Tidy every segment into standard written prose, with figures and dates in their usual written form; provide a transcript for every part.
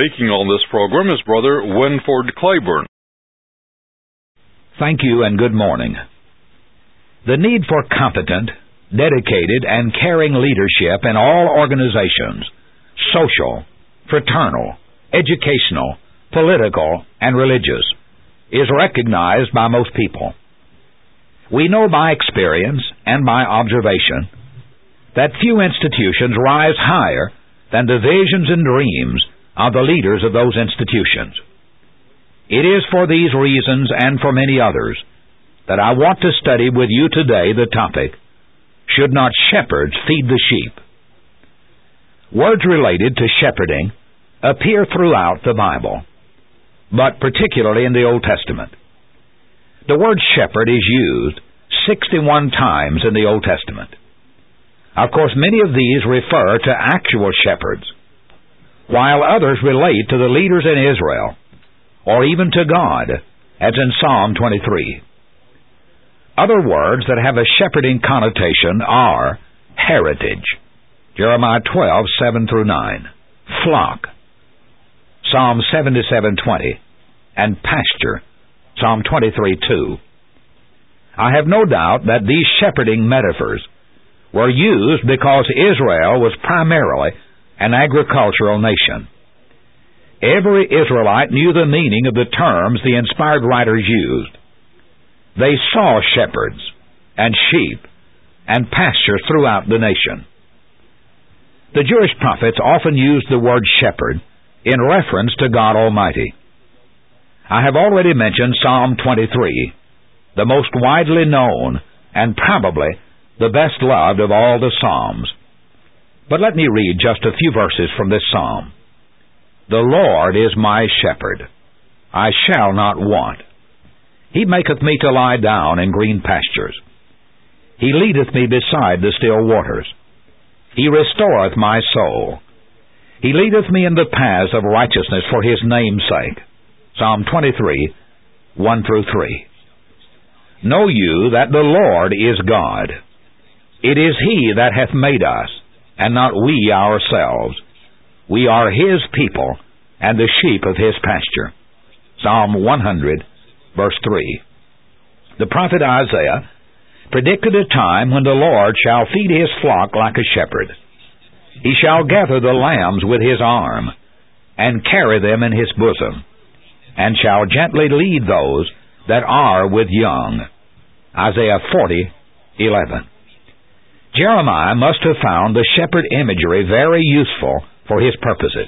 Speaking on this program is Brother Winford Claiborne. Thank you and good morning. The need for competent, dedicated, and caring leadership in all organizations, social, fraternal, educational, political, and religious, is recognized by most people. We know by experience and by observation that few institutions rise higher than the visions and dreams of the leaders of those institutions. It is for these reasons and for many others that I want to study with you today the topic, Should Not Shepherds Feed the Sheep? Words related to shepherding appear throughout the Bible, but particularly in the Old Testament. The word shepherd is used 61 times in the Old Testament. Of course, many of these refer to actual shepherds, while others relate to the leaders in Israel, or even to God, as in Psalm 23. Other words that have a shepherding connotation are heritage, Jeremiah 12:7-9, flock, Psalm 77:20, and pasture, Psalm 23:2. I have no doubt that these shepherding metaphors were used because Israel was primarily an agricultural nation. Every Israelite knew the meaning of the terms the inspired writers used. They saw shepherds and sheep and pasture throughout the nation. The Jewish prophets often used the word shepherd in reference to God Almighty. I have already mentioned Psalm 23, the most widely known and probably the best loved of all the Psalms. But let me read just a few verses from this psalm. The Lord is my shepherd. I shall not want. He maketh me to lie down in green pastures. He leadeth me beside the still waters. He restoreth my soul. He leadeth me in the paths of righteousness for his name's sake. Psalm 23, 1-3. Know you that the Lord is God. It is he that hath made us, and not we ourselves. We are his people, and the sheep of his pasture. Psalm 100, verse 3. The prophet Isaiah predicted a time when the Lord shall feed his flock like a shepherd. He shall gather the lambs with his arm, and carry them in his bosom, and shall gently lead those that are with young. Isaiah 40:11. Jeremiah must have found the shepherd imagery very useful for his purposes.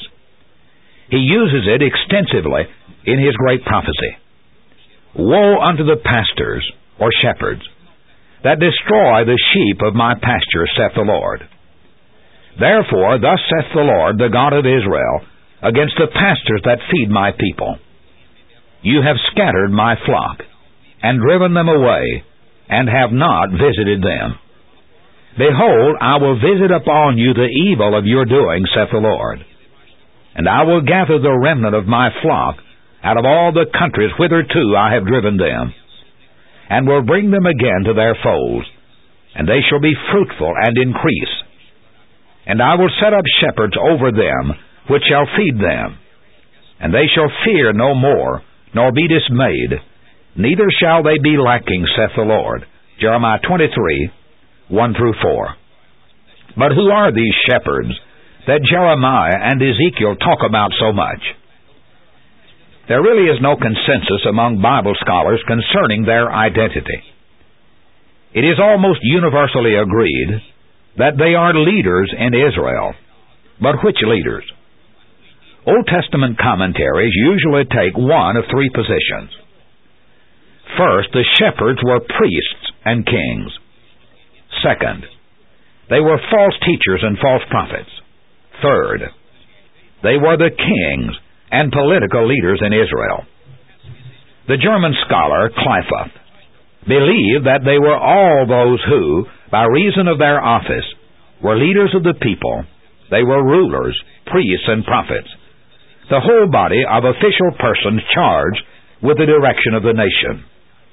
He uses it extensively in his great prophecy. Woe unto the pastors, or shepherds, that destroy the sheep of my pasture, saith the Lord. Therefore, thus saith the Lord, the God of Israel, against the pastors that feed my people. You have scattered my flock, and driven them away, and have not visited them. Behold, I will visit upon you the evil of your doing, saith the Lord. And I will gather the remnant of my flock out of all the countries whitherto I have driven them, and will bring them again to their folds, and they shall be fruitful and increase. And I will set up shepherds over them, which shall feed them. And they shall fear no more, nor be dismayed, neither shall they be lacking, saith the Lord. Jeremiah 23, 1-4. But who are these shepherds that Jeremiah and Ezekiel talk about so much? There really is no consensus among Bible scholars concerning their identity. It is almost universally agreed that they are leaders in Israel. But which leaders? Old Testament commentaries usually take one of three positions. First, the shepherds were priests and kings. Second, they were false teachers and false prophets. Third, they were the kings and political leaders in Israel. The German scholar Kleifeld believed that they were all those who, by reason of their office, were leaders of the people. They were rulers, priests, and prophets, the whole body of official persons charged with the direction of the nation.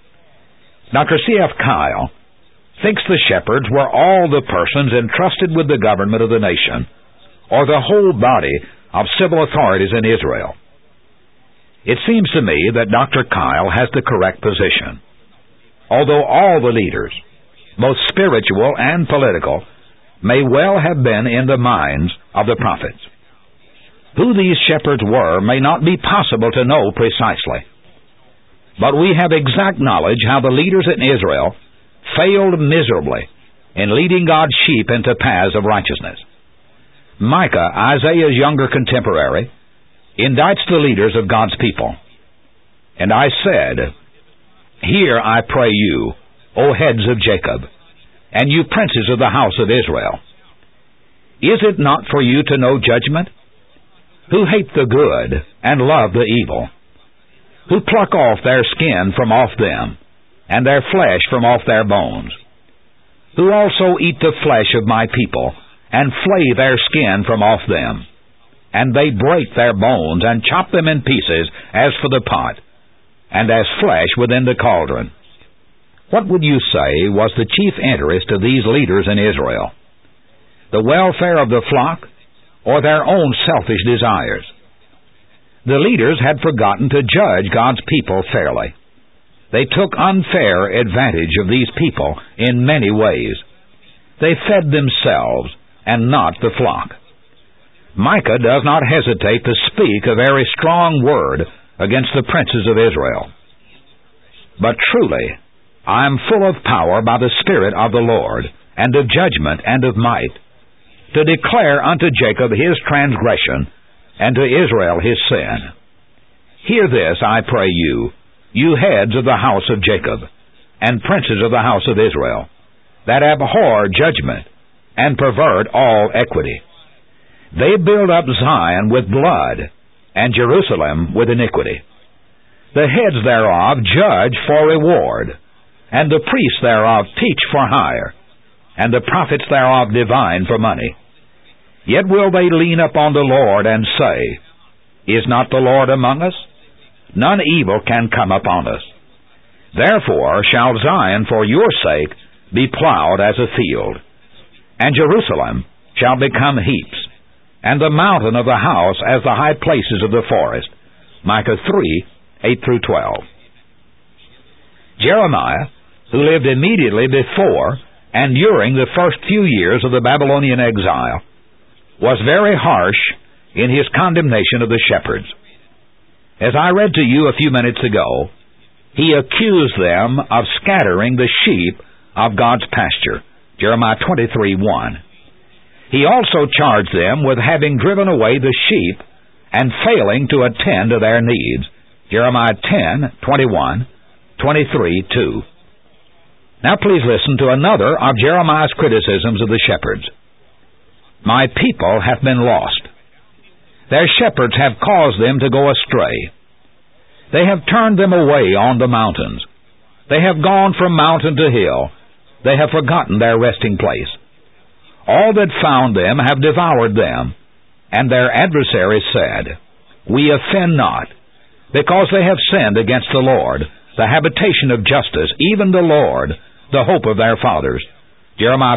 Dr. C.F. Kyle thinks the shepherds were all the persons entrusted with the government of the nation, or the whole body of civil authorities in Israel. It seems to me that Dr. Kyle has the correct position. Although all the leaders, both spiritual and political, may well have been in the minds of the prophets. Who these shepherds were may not be possible to know precisely. But we have exact knowledge how the leaders in Israel failed miserably in leading God's sheep into paths of righteousness. Micah, Isaiah's younger contemporary, indicts the leaders of God's people. And I said, "Hear, I pray you, O heads of Jacob, and you princes of the house of Israel. Is it not for you to know judgment? Who hate the good and love the evil, who pluck off their skin from off them, and their flesh from off their bones, who also eat the flesh of my people, and flay their skin from off them, and they break their bones, and chop them in pieces, as for the pot, and as flesh within the cauldron." What would you say was the chief interest of these leaders in Israel? The welfare of the flock, or their own selfish desires? The leaders had forgotten to judge God's people fairly. They took unfair advantage of these people in many ways. They fed themselves and not the flock. Micah does not hesitate to speak a very strong word against the princes of Israel. "But truly, I am full of power by the Spirit of the Lord, and of judgment and of might, to declare unto Jacob his transgression, and to Israel his sin. Hear this, I pray you, you heads of the house of Jacob, and princes of the house of Israel, that abhor judgment, and pervert all equity. They build up Zion with blood, and Jerusalem with iniquity. The heads thereof judge for reward, and the priests thereof teach for hire, and the prophets thereof divine for money. Yet will they lean upon the Lord and say, Is not the Lord among us? None evil can come upon us. Therefore shall Zion for your sake be plowed as a field, and Jerusalem shall become heaps, and the mountain of the house as the high places of the forest." Micah 3:8-12. Jeremiah, who lived immediately before and during the first few years of the Babylonian exile, was very harsh in his condemnation of the shepherds. As I read to you a few minutes ago, he accused them of scattering the sheep of God's pasture, Jeremiah 23:1. He also charged them with having driven away the sheep and failing to attend to their needs, Jeremiah 10:21, 23:2. Now please listen to another of Jeremiah's criticisms of the shepherds. "My people have been lost. Their shepherds have caused them to go astray. They have turned them away on the mountains. They have gone from mountain to hill. They have forgotten their resting place. All that found them have devoured them, and their adversaries said, We offend not, because they have sinned against the Lord, the habitation of justice, even the Lord, the hope of their fathers." Jeremiah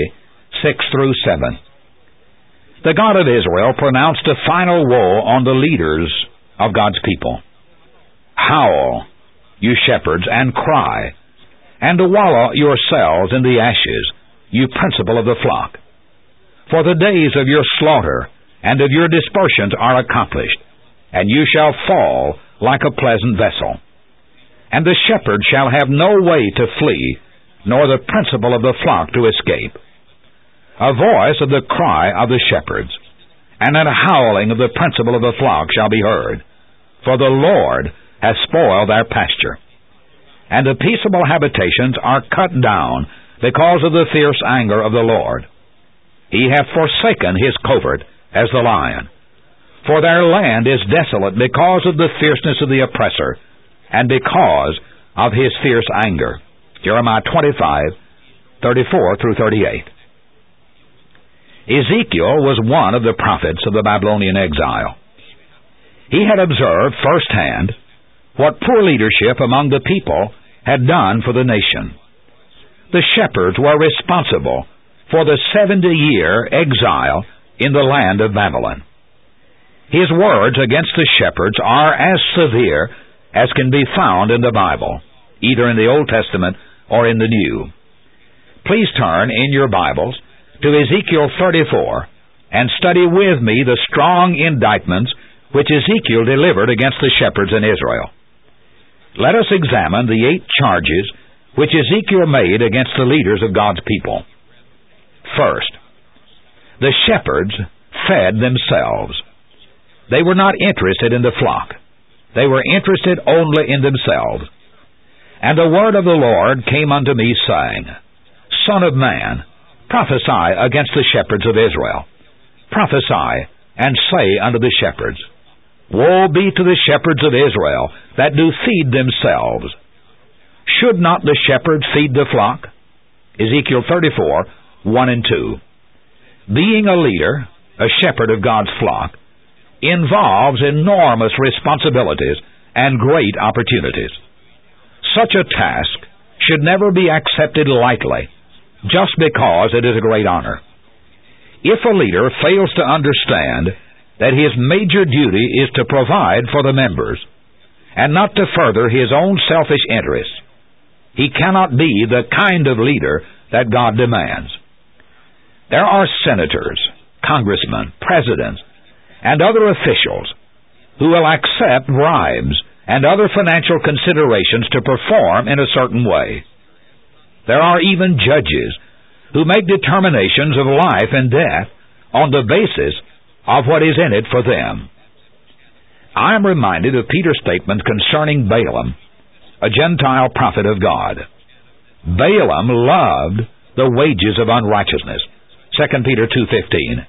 50:6-7. The God of Israel pronounced a final woe on the leaders of God's people. "Howl, you shepherds, and cry, and wallow yourselves in the ashes, you principal of the flock. For the days of your slaughter and of your dispersions are accomplished, and you shall fall like a pleasant vessel. And the shepherd shall have no way to flee, nor the principal of the flock to escape. A voice of the cry of the shepherds, and a howling of the principal of the flock shall be heard, for the Lord hath spoiled their pasture. And the peaceable habitations are cut down because of the fierce anger of the Lord. He hath forsaken his covert as the lion. For their land is desolate because of the fierceness of the oppressor, and because of his fierce anger." Jeremiah 25:34-38. Ezekiel was one of the prophets of the Babylonian exile. He had observed firsthand what poor leadership among the people had done for the nation. The shepherds were responsible for the 70-year exile in the land of Babylon. His words against the shepherds are as severe as can be found in the Bible, either in the Old Testament or in the New. Please turn in your Bibles to Ezekiel 34 and study with me the strong indictments which Ezekiel delivered against the shepherds in Israel. Let us examine the 8 charges which Ezekiel made against the leaders of God's people. First, the shepherds fed themselves. They were not interested in the flock. They were interested only in themselves. And the word of the Lord came unto me, saying, Son of man, prophesy against the shepherds of Israel. Prophesy, and say unto the shepherds, Woe be to the shepherds of Israel that do feed themselves. Should not the shepherds feed the flock? Ezekiel 34, 1 and 2. Being a leader, a shepherd of God's flock, involves enormous responsibilities and great opportunities. Such a task should never be accepted lightly, just because it is a great honor. If a leader fails to understand that his major duty is to provide for the members, and not to further his own selfish interests, he cannot be the kind of leader that God demands. There are senators, congressmen, presidents, and other officials who will accept bribes and other financial considerations to perform in a certain way. There are even judges who make determinations of life and death on the basis of what is in it for them. I am reminded of Peter's statement concerning Balaam, a Gentile prophet of God. Balaam loved the wages of unrighteousness. 2 Peter 2:15.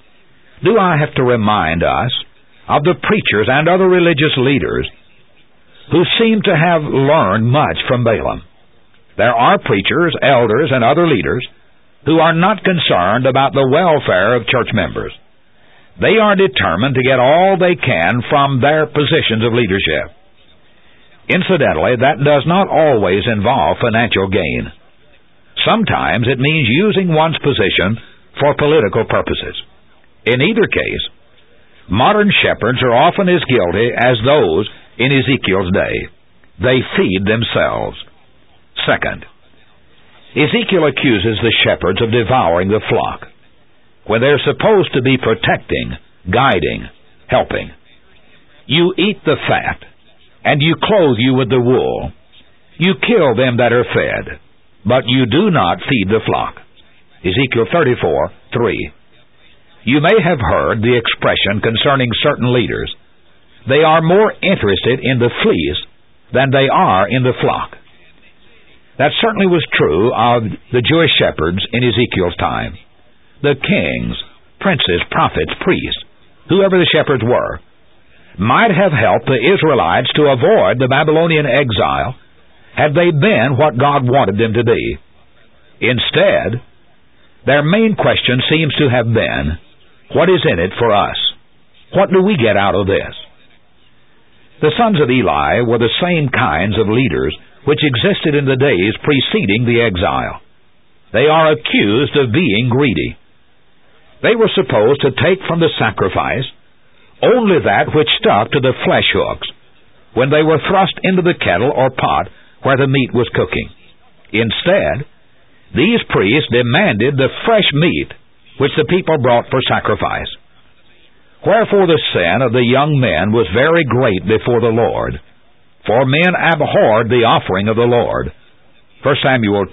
Do I have to remind us of the preachers and other religious leaders who seem to have learned much from Balaam? There are preachers, elders, and other leaders who are not concerned about the welfare of church members. They are determined to get all they can from their positions of leadership. Incidentally, that does not always involve financial gain. Sometimes it means using one's position for political purposes. In either case, modern shepherds are often as guilty as those in Ezekiel's day. They feed themselves. Second, Ezekiel accuses the shepherds of devouring the flock when they're supposed to be protecting, guiding, helping. You eat the fat, and you clothe you with the wool. You kill them that are fed, but you do not feed the flock. Ezekiel 34, 3. You may have heard the expression concerning certain leaders. They are more interested in the fleece than they are in the flock. That certainly was true of the Jewish shepherds in Ezekiel's time. The kings, princes, prophets, priests, whoever the shepherds were, might have helped the Israelites to avoid the Babylonian exile had they been what God wanted them to be. Instead, their main question seems to have been, what is in it for us? What do we get out of this? The sons of Eli were the same kinds of leaders which existed in the days preceding the exile. They are accused of being greedy. They were supposed to take from the sacrifice only that which stuck to the flesh hooks when they were thrust into the kettle or pot where the meat was cooking. Instead, these priests demanded the fresh meat which the people brought for sacrifice. Wherefore the sin of the young men was very great before the Lord, for men abhorred the offering of the Lord. 1 Samuel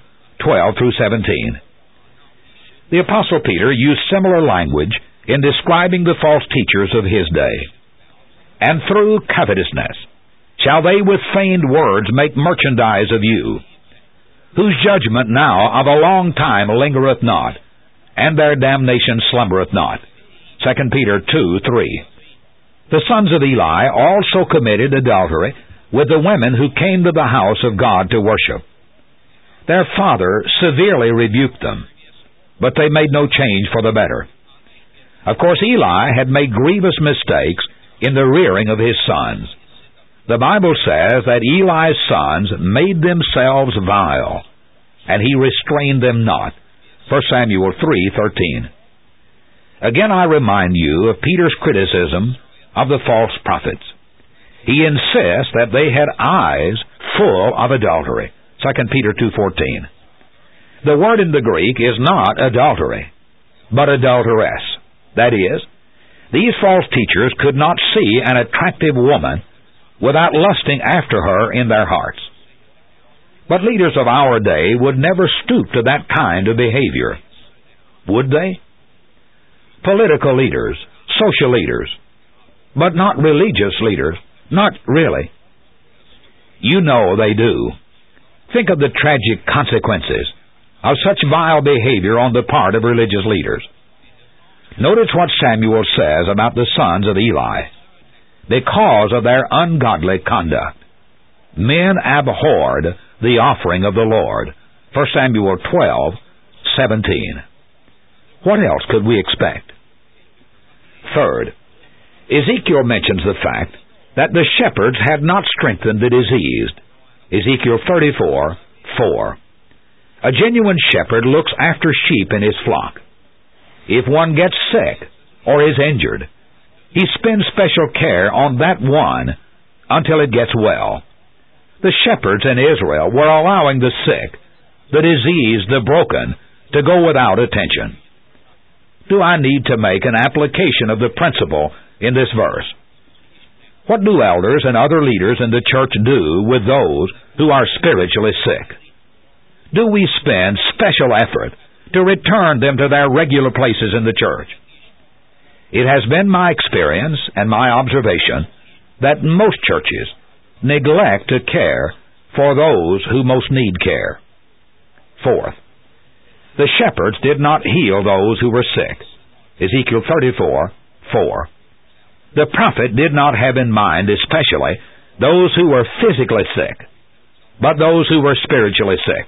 2:12-17. The Apostle Peter used similar language in describing the false teachers of his day. And through covetousness shall they with feigned words make merchandise of you, whose judgment now of a long time lingereth not, and their damnation slumbereth not. 2 Peter 2:3. The sons of Eli also committed adultery with the women who came to the house of God to worship. Their father severely rebuked them, but they made no change for the better. Of course, Eli had made grievous mistakes in the rearing of his sons. The Bible says that Eli's sons made themselves vile, and he restrained them not. 1 Samuel 3:13. Again I remind you of Peter's criticism of the false prophets. He insists that they had eyes full of adultery. 2 Peter 2:14. The word in the Greek is not adultery, but adulteress. That is, these false teachers could not see an attractive woman without lusting after her in their hearts. But leaders of our day would never stoop to that kind of behavior. Would they? Political leaders, social leaders, but not religious leaders. Not really. You know they do. Think of the tragic consequences of such vile behavior on the part of religious leaders. Notice what Samuel says about the sons of Eli. Because of their ungodly conduct, men abhorred the offering of the Lord. 1 Samuel 12:17. What else could we expect? Third, Ezekiel mentions the fact that the shepherds had not strengthened the diseased. Ezekiel 34:4. A genuine shepherd looks after sheep in his flock. If one gets sick or is injured, he spends special care on that one until it gets well. The shepherds in Israel were allowing the sick, the diseased, the broken, to go without attention. Do I need to make an application of the principle in this verse? What do elders and other leaders in the church do with those who are spiritually sick? Do we spend special effort to return them to their regular places in the church? It has been my experience and my observation that most churches neglect to care for those who most need care. Fourth, the shepherds did not heal those who were sick. Ezekiel 34:4. The prophet did not have in mind especially those who were physically sick, but those who were spiritually sick.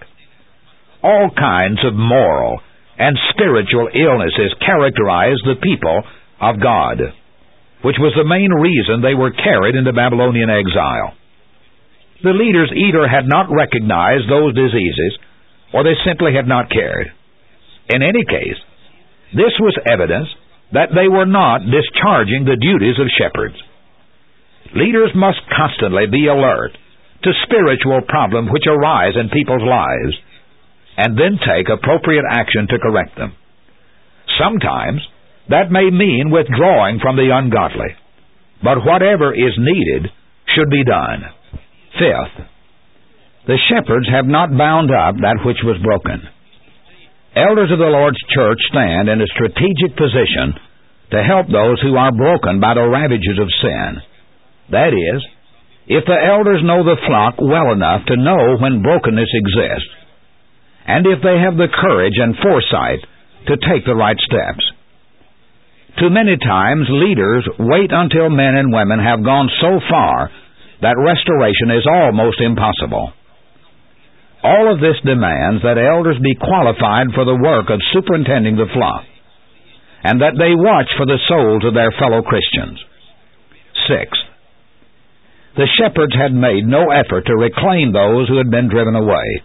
All kinds of moral and spiritual illnesses characterized the people of God, which was the main reason they were carried into Babylonian exile. The leaders either had not recognized those diseases, or they simply had not cared. In any case, this was evidence that they were not discharging the duties of shepherds. Leaders must constantly be alert to spiritual problems which arise in people's lives, and then take appropriate action to correct them. Sometimes that may mean withdrawing from the ungodly, but whatever is needed should be done. Fifth, the shepherds have not bound up that which was broken. Elders of the Lord's church stand in a strategic position to help those who are broken by the ravages of sin. That is, if the elders know the flock well enough to know when brokenness exists, and if they have the courage and foresight to take the right steps. Too many times leaders wait until men and women have gone so far that restoration is almost impossible. All of this demands that elders be qualified for the work of superintending the flock, and that they watch for the souls of their fellow Christians. Sixth, the shepherds had made no effort to reclaim those who had been driven away.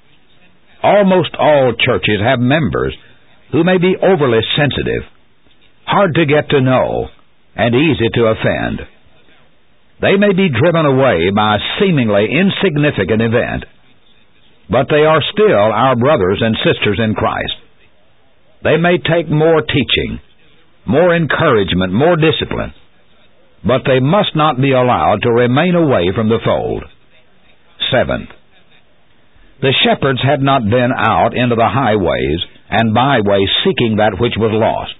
Almost all churches have members who may be overly sensitive, hard to get to know, and easy to offend. They may be driven away by a seemingly insignificant event, but they are still our brothers and sisters in Christ. They may take more teaching, more encouragement, more discipline, but they must not be allowed to remain away from the fold. Seventh, the shepherds had not been out into the highways and byways seeking that which was lost.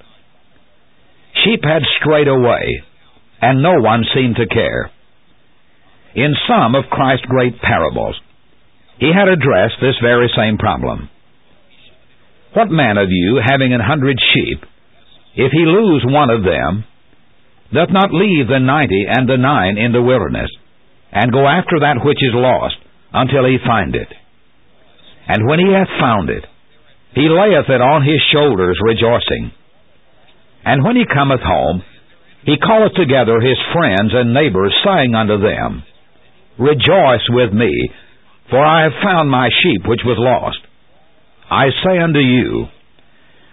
Sheep had strayed away, and no one seemed to care. In some of Christ's great parables, he had addressed this very same problem. What man of you, having 100 sheep, if he lose one of them, doth not leave the 90 and the 9 in the wilderness, and go after that which is lost, until he find it? And when he hath found it, he layeth it on his shoulders, rejoicing. And when he cometh home, he calleth together his friends and neighbors, saying unto them, Rejoice with me, for I have found my sheep which was lost. I say unto you,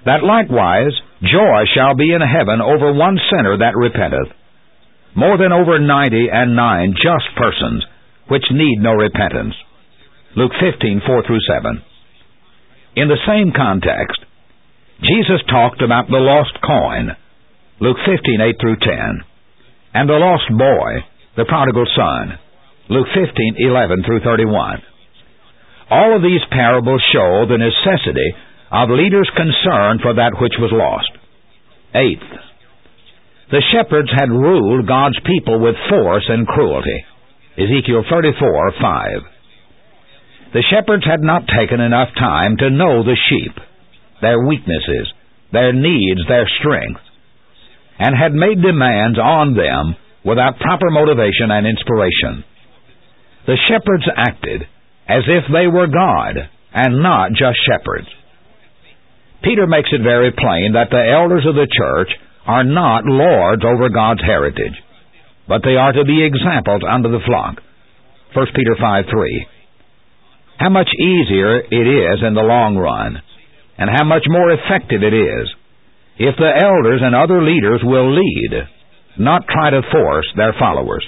that likewise joy shall be in heaven over one sinner that repenteth, more than over 99 just persons, which need no repentance. Luke 15:4-7. In the same context, Jesus talked about the lost coin, Luke 15:8-10, and the lost boy, the prodigal son, Luke 15:11-31. All of these parables show the necessity of leaders' concern for that which was lost. Eighth, the shepherds had ruled God's people with force and cruelty, Ezekiel 34:5. The shepherds had not taken enough time to know the sheep, their weaknesses, their needs, their strength, and had made demands on them without proper motivation and inspiration. The shepherds acted as if they were God and not just shepherds. Peter makes it very plain that the elders of the church are not lords over God's heritage, but they are to be examples unto the flock. 1 Peter 5:3. How much easier it is in the long run, and how much more effective it is, if the elders and other leaders will lead, not try to force their followers.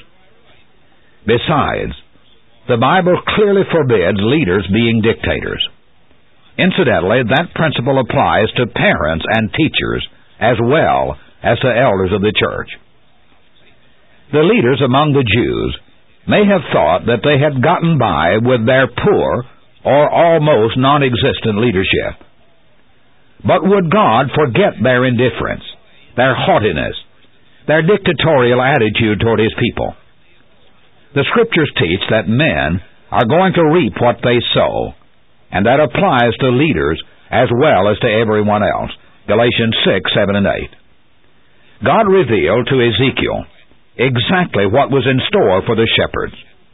Besides, the Bible clearly forbids leaders being dictators. Incidentally, that principle applies to parents and teachers as well as to elders of the church. The leaders among the Jews may have thought that they had gotten by with their poor or almost non-existent leadership. But would God forget their indifference, their haughtiness, their dictatorial attitude toward His people? The Scriptures teach that men are going to reap what they sow, and that applies to leaders as well as to everyone else. Galatians 6:7-8. God revealed to Ezekiel exactly what was in store for the shepherds.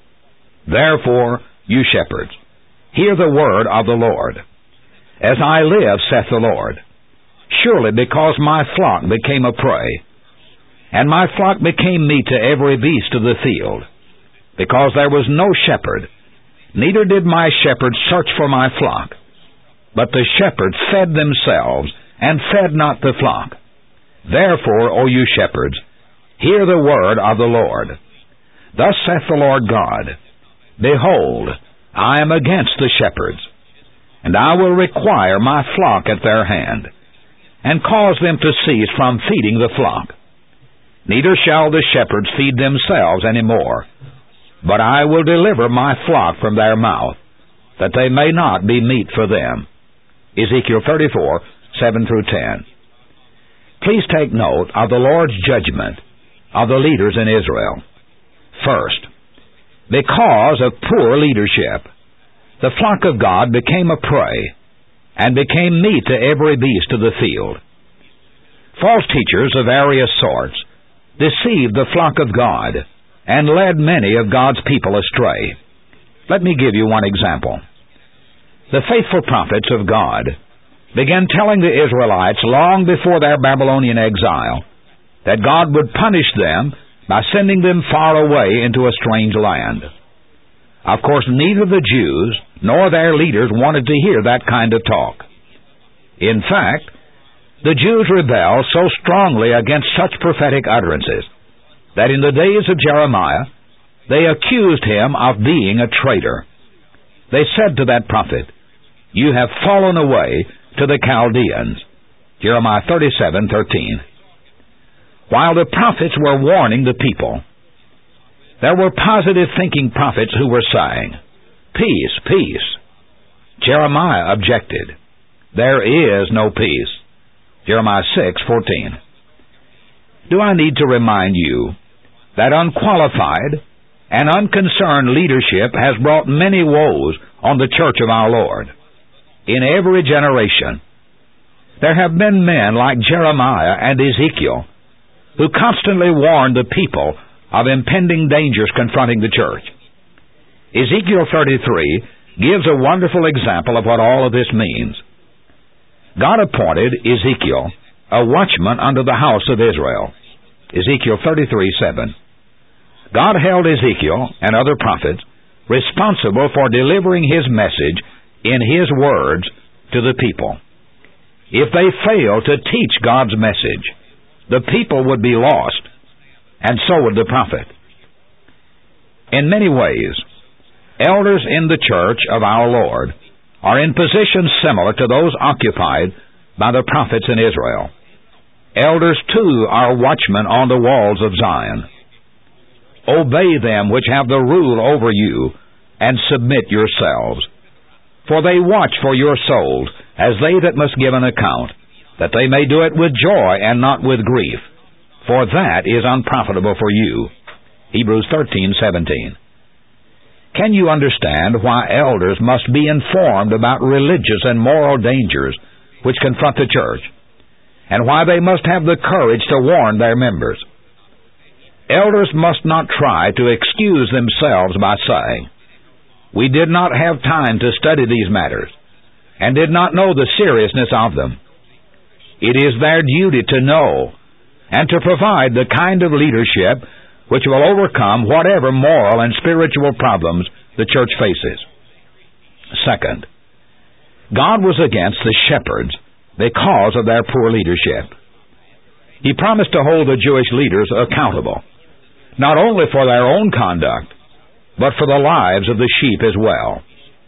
Therefore, you shepherds, hear the word of the Lord. As I live, saith the Lord, surely because my flock became a prey, and my flock became meat to every beast of the field, because there was no shepherd, neither did my shepherds search for my flock, but the shepherds fed themselves, and fed not the flock. Therefore, O you shepherds, hear the word of the Lord. Thus saith the Lord God, behold, I am against the shepherds, and I will require my flock at their hand, and cause them to cease from feeding the flock. Neither shall the shepherds feed themselves any more, but I will deliver my flock from their mouth, that they may not be meat for them. Ezekiel 34:7-10. Please take note of the Lord's judgment of the leaders in Israel. First, because of poor leadership, the flock of God became a prey, and became meat to every beast of the field. False teachers of various sorts deceived the flock of God, and led many of God's people astray. Let me give you one example. The faithful prophets of God began telling the Israelites long before their Babylonian exile that God would punish them by sending them far away into a strange land. Of course, neither the Jews nor their leaders wanted to hear that kind of talk. In fact, the Jews rebelled so strongly against such prophetic utterances that in the days of Jeremiah, they accused him of being a traitor. They said to that prophet, you have fallen away to the Chaldeans. Jeremiah 37:13. While the prophets were warning the people, there were positive-thinking prophets who were saying, peace, peace. Jeremiah objected, there is no peace. Jeremiah 6:14. Do I need to remind you that unqualified and unconcerned leadership has brought many woes on the church of our Lord? In every generation, there have been men like Jeremiah and Ezekiel who constantly warned the people of impending dangers confronting the church. Ezekiel 33 gives a wonderful example of what all of this means. God appointed Ezekiel a watchman unto the house of Israel. Ezekiel 33:7. God held Ezekiel and other prophets responsible for delivering His message in His words to the people. If they fail to teach God's message, the people would be lost, and so would the prophet. In many ways, elders in the church of our Lord are in positions similar to those occupied by the prophets in Israel. Elders, too, are watchmen on the walls of Zion. Obey them which have the rule over you, and submit yourselves. For they watch for your souls, as they that must give an account, that they may do it with joy and not with grief, for that is unprofitable for you. Hebrews 13:17. Can you understand why elders must be informed about religious and moral dangers which confront the church, and why they must have the courage to warn their members? Elders must not try to excuse themselves by saying, "We did not have time to study these matters, and did not know the seriousness of them." It is their duty to know, and to provide the kind of leadership which will overcome whatever moral and spiritual problems the church faces. Second, God was against the shepherds because of their poor leadership. He promised to hold the Jewish leaders accountable, not only for their own conduct, but for the lives of the sheep as well.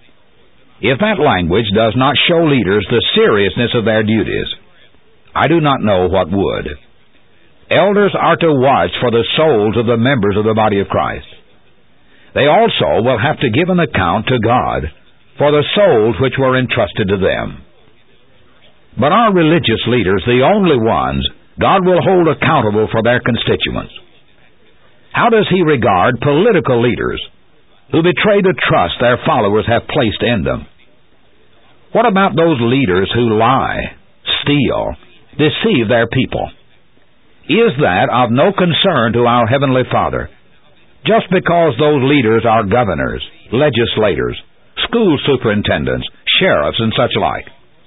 If that language does not show leaders the seriousness of their duties, I do not know what would. Elders are to watch for the souls of the members of the body of Christ. They also will have to give an account to God for the souls which were entrusted to them. But are religious leaders the only ones God will hold accountable for their constituents? How does He regard political leaders who betray the trust their followers have placed in them? What about those leaders who lie, steal, deceive their people? Is that of no concern to our Heavenly Father, just because those leaders are governors, legislators, school superintendents, sheriffs, and such like?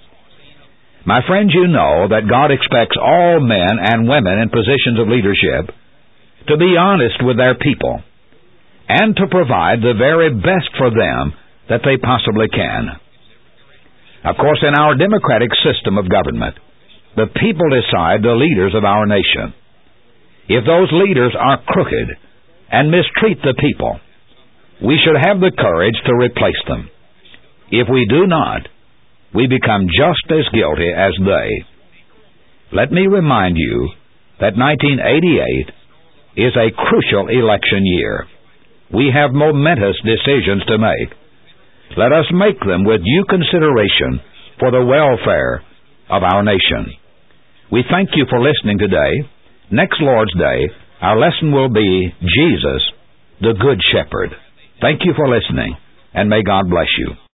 My friends, you know that God expects all men and women in positions of leadership to be honest with their people, and to provide the very best for them that they possibly can. Of course, in our democratic system of government, the people decide the leaders of our nation. If those leaders are crooked and mistreat the people, we should have the courage to replace them. If we do not, we become just as guilty as they. Let me remind you that 1988 is a crucial election year. We have momentous decisions to make. Let us make them with due consideration for the welfare of our nation. We thank you for listening today. Next Lord's Day, our lesson will be Jesus, the Good Shepherd. Thank you for listening, and may God bless you.